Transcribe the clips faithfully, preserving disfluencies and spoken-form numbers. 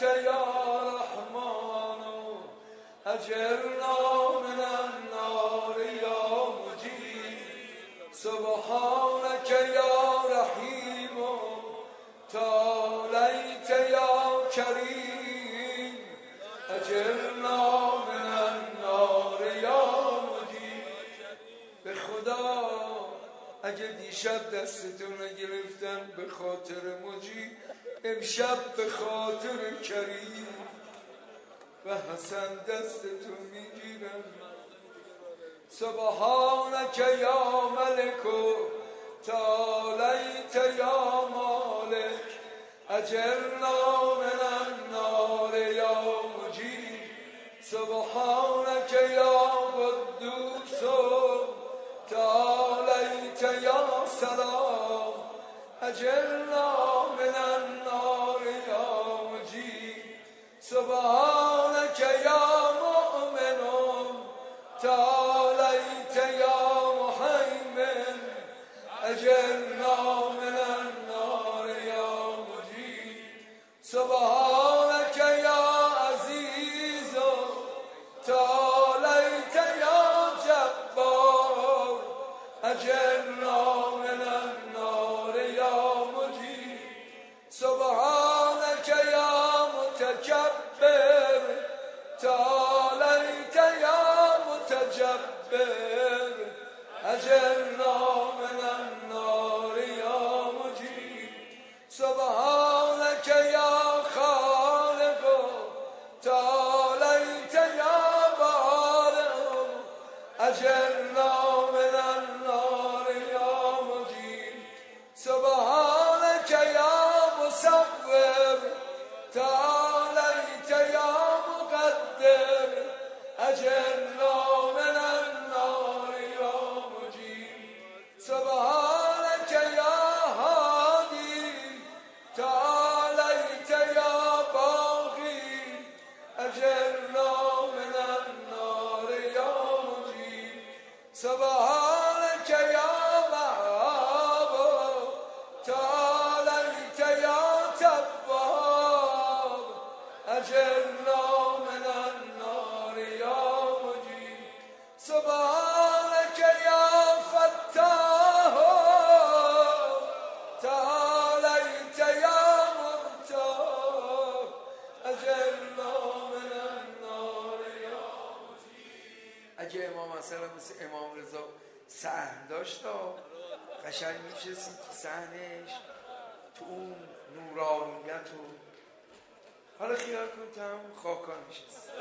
يا رحمن أجرنا من النار يا مجيب سبحانك يا رحيم تعاليت يا كريم أجرنا من النار يا مجيب. به خدا اگه دیشب دستتون گرفتن به خاطر مجیب، امشب به خاطر کریم و حسن دستتون میگیرن. سبحانک یا ملک تعالیت یا مالک اجرنا من النار یا مجیب سبحانک یا قدوس تعالیت یا سلام اجرنا من النار یا مجیب سبحانک یا مؤمن تعالیت یا مهیمن اجرنا من النار یا مجیب سبحانک یا عزیز تعالیت یا جبار اجرنا من النار یا مجیب سبحانک یا متکبر تعالیت یا متجبر اجرنا من النار یا مجیب سبحانک یا خالق تعالیت یا بارئ اجرنا من النار یا مجیب سبحانک یا مصور تعالیت یا مقدر اجرنا من النار یا مجیب سبحانک یا هادی تعالیت یا باقی اجرنا من النار یا مجیب سبحانک یا وهاب تعالیت یا تواب اجرنا من النار یا مجیب سبحانک یا فتاح تعالیت یا مبتاه اجرنا من النار یا مجیب. اگه امام مثلا مثل امام رضا صحن داشت قشنگ میشسید تو صحنش تو اون نورانیت و حالا خیال کن تا همون خاکان میشست.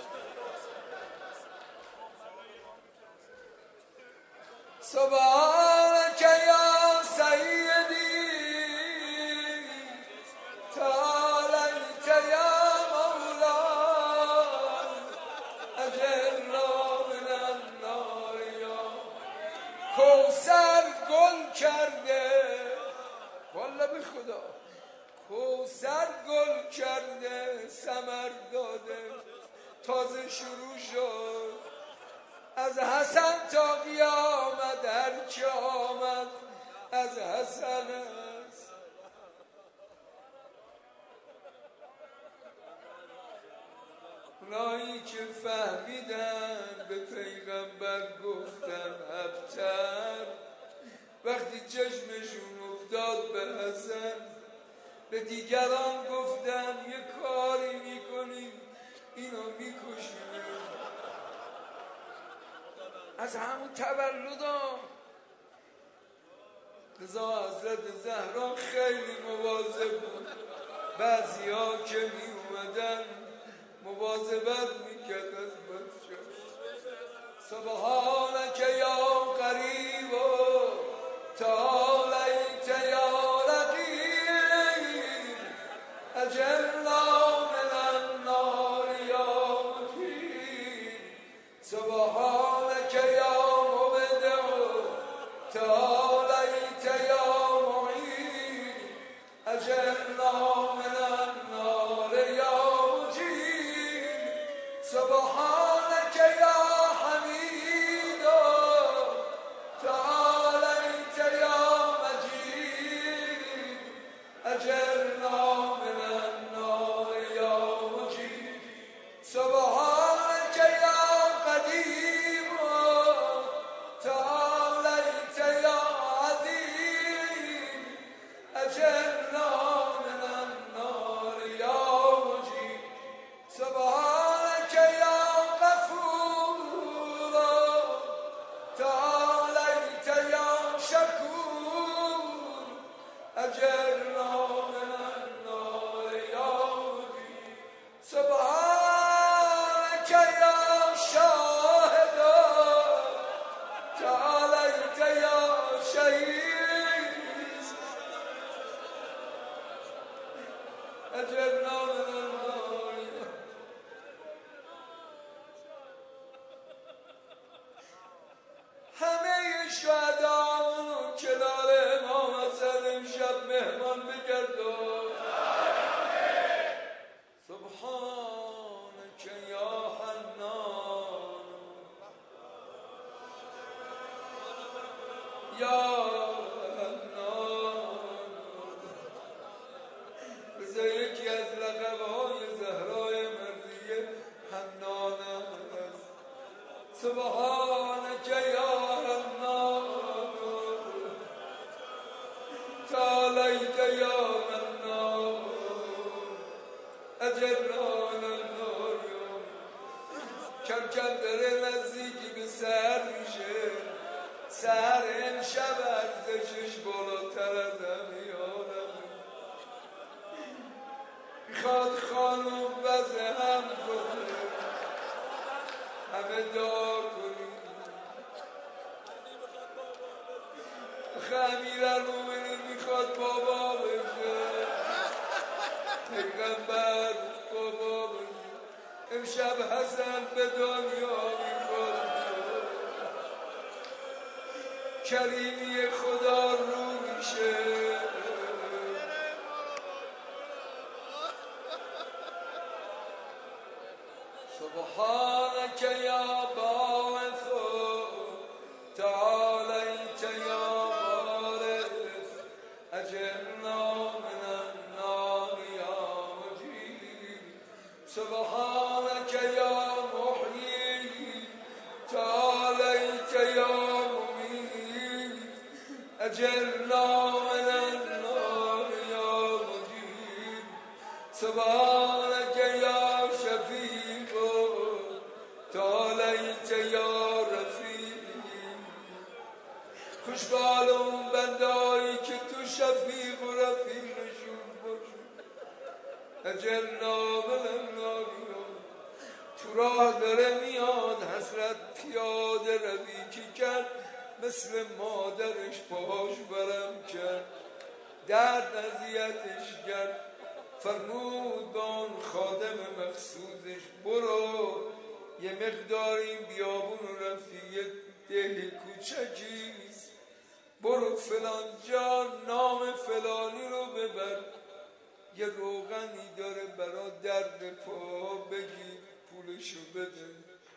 سبحانک یا سیدی تعالیت یا مولا اجرنا من النار یا کوثر گل کرده والا به خدا کوثر گل کرده ثمر داده تازه شروع شد از حسن تا قیامت هر چه آمد از حسن است. اونایی که فهمیدن به پیغمبر گفتن ابتر وقتی چشمشون افتاد به حسن به دیگران گفتن یه کاری میکنیم اینو میکشیم. از همون تولد ها رضا حضرت زهرا خیلی مواظب بود. بعضی ها که می اومدن مواظبت میکرد از بچه. سبحانک یا قریب تعالیت یا رقیب اجرنا من النار یا مجیب سبحانک یا مبدع تعالیت یا معید اجرنا من النار یا مجیب سبحانک یا حمید تعالیت یا مجید سبحانك يا شاهد تعاليت يا شهيد أجرنا من النار همه شهدامونو کنار امام حسن امشب مهمان بگردون سبحانك يا حنان يا حنان بذار یکی از لقب‌های زهرای مرضیه حنان است سبحانك يا حنان تعاليت يا منان اجرنا النار کم کم داره نزدیکی به سحر میشه سحر امشب ارزشش بالاتر از همه عالمه میخواد خانم وضع هم کنه همه دعا کنیم امیرالمومنین میخواد بابا بشه پیغمبر بابا بشه امشب حسن به دنیا میخواد کریمی خدا رو میشه سبحانك يا باعث تعاليت يا وارث أجرنا من النار يا مجيب سبحانك يا محيي تعاليت يا مميت أجرنا من النار يا مجيب سبحانك يا شفيق تعاليت يا رفيق خوشبال اون بندهایی که تو شفیق و رفیقشون باشون اجرنا من النار تو راه داره میاد حسرت پیاده روی که کرد مثل مادرش پاش برم کرد درد اذیتش کرد فرمود با اون خادم مخصوصش برو یه مقدار این بیابون رو رفتی یه ده کوچکیست برو فلان جا نام فلانی رو ببر یه روغنی داره برا درد پا بگیر پولشو بده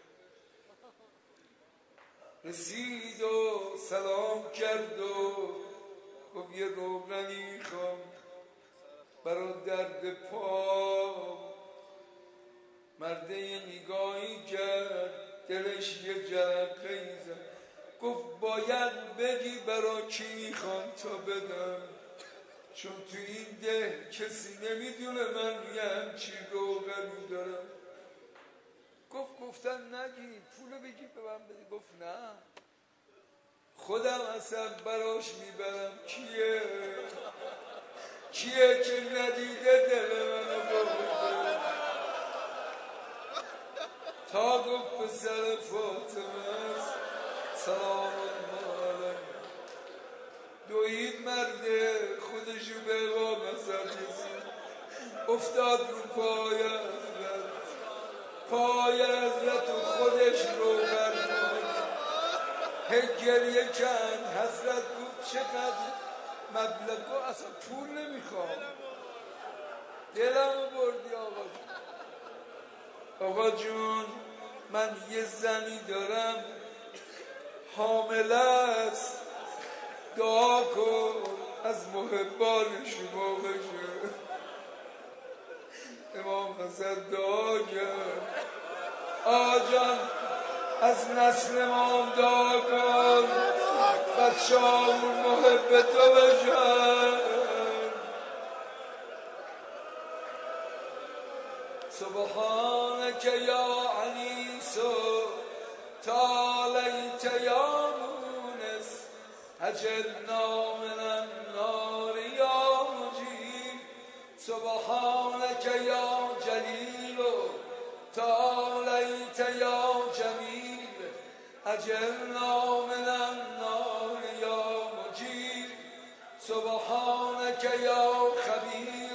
رسید و سلام کرد و گفت یه روغنی میخوام برا درد پا مرده یه نگاهی کرد دلش یه جرقه زد گفت باید بگی برا کی میخوام تا بدم چون تو این ده کسی نمیدونه من یه همچی روغنی دارم گفت گفتن نگی پولو بگی به من بدی گفت نه خودم اصلا براش میبرم کیه کیه که ندیده دل منو ببره تا گفت پسر فاطمه است سلام الله علیه دوید مرده خودشو به امام حسن رسید افتاد رو پای حضرت پای حضرت و خودش رو برد هی گریه کن حضرت گفت چقدر مبلغ اصلا پول نمیخوام دلمو بردی آقا جون آقا جون من یه زنی دارم حامله است دعا کن از محبان شما بشه امام حسن دعا کرد آجان از نسل امام دعا کن بچه همون محب تو بشن سبحانك یا عنیس تعالیت یا مونس اجرنا من النار یا مجیب سبحانك یا جلیل تعاليت يا جميل أجرنا من النار يا مجيب سبحانك يا خبير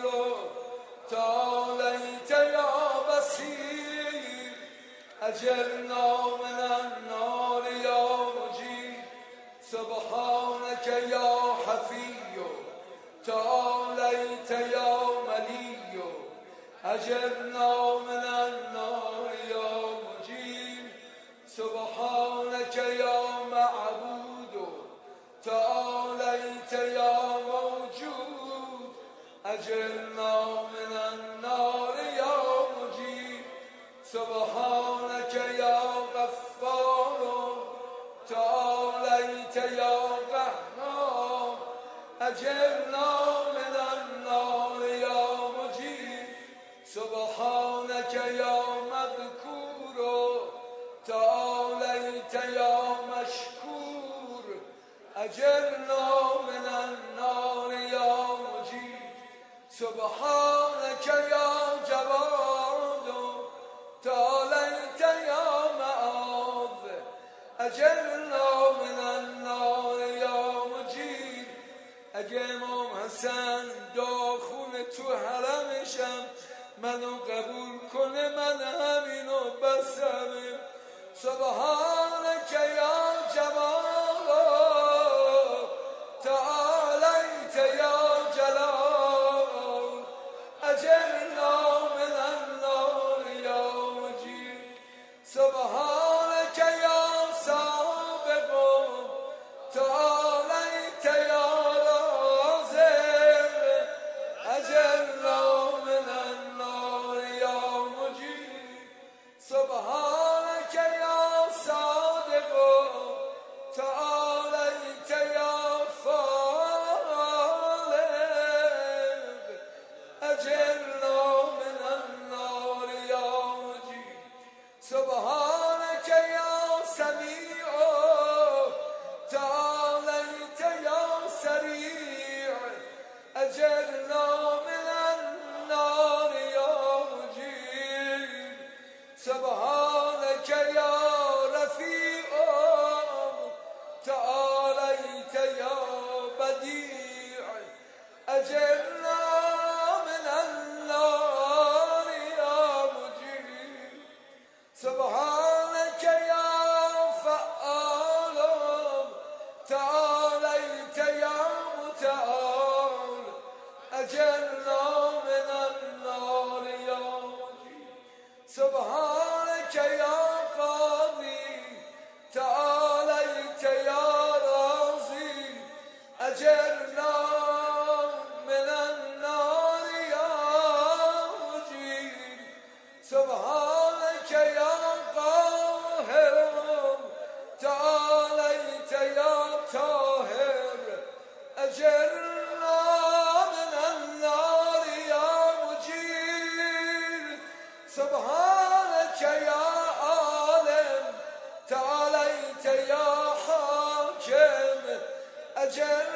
تعاليت يا بصير أجرنا من النار يا مجيب سبحانك يا حفي تعاليت يا ملي أجرنا من النار يا مجيب سبحانك يا معبود تعاليت يا موجود أجرنا من النار يا مجيب سبحانك يا غفار تعاليت يا قهار أجرنا من النار يا مجيب سبحانك يا مذكور تعاليت يا مشكور أجرنا من النار يا مجيب سبحانك يا جواد تعاليت يا معاذ أجرنا من النار يا مجيب اگه امام حسن داخون تو حرمشم منو قبول کنه من همینو بسمه سبحانك يا جمال تعاليت يا جلال أجرنا من النار يا مجيب سبحانك يا سابق تعاليت يا رازق أجرنا من النار يا مجيب سبحانك يا صادق تعاليت يا فالق أجرنا من النار يا مجيب سبحانك يا سميع تعاليت يا سريع أجرنا من النار يا مجيب سبحانك يا رفيع تعاليت يا بديع أجرنا من النار يا مجيب سبحانك يا فعال تعاليت يا متعال أجرنا من النار يا مجيب سبحانك يا قاضي تعاليت يا راضي أجرنا من النار يا مجيب سبحانك يا قاهر تعاليت يا طاهر أجرنا من النار يا مجيب سبحانك يا عالم تعاليت يا حاكم أجرنا